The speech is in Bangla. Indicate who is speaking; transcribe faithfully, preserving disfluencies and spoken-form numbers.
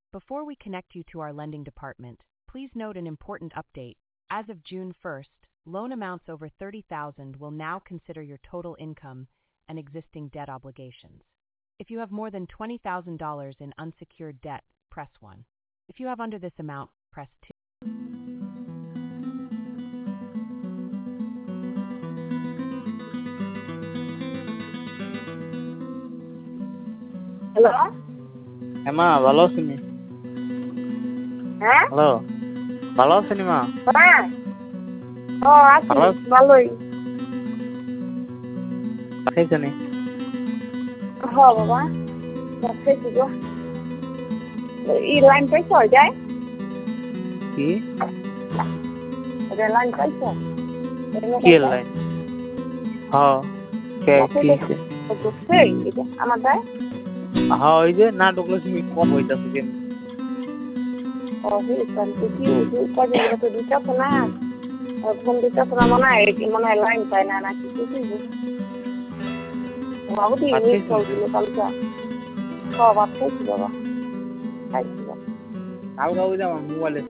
Speaker 1: Before we connect you to our lending department, please note an important update. As of June first, loan amounts over thirty thousand dollars will now consider your total income and existing debt obligations. If you have more than twenty thousand dollars in unsecured debt, press one. If you have under this amount, press two.
Speaker 2: Hello
Speaker 3: মা ভালো আছেন?
Speaker 2: হ্যাঁ
Speaker 3: হ্যালো, ভালো আছেন মা?
Speaker 2: হ্যাঁ ও আছি
Speaker 3: ভালো
Speaker 2: ভালোই
Speaker 3: খাইছেন?
Speaker 2: হ বাবা খেয়েছি গো ই লাইন পাইছ যায়
Speaker 3: কি
Speaker 2: লাইন পাইছ
Speaker 3: কি লাইন? হ্যাঁ কে কিছে?
Speaker 2: আমার দেয়
Speaker 3: হ্যাঁ ওই যে না ঢুকলে তুমি কম হইতাছে কেন?
Speaker 2: ও হইতাছে কি কদিন তো দিতাছ না ফোন দিতাছ না মনে হয় মনে হয় লাইন পায় না নাকি কিছু বাবু দিয়ে মিস করছিল কালকে সব আছে কি বাবা খাইছি
Speaker 3: কালকে ওই যে আমার মোবাইলে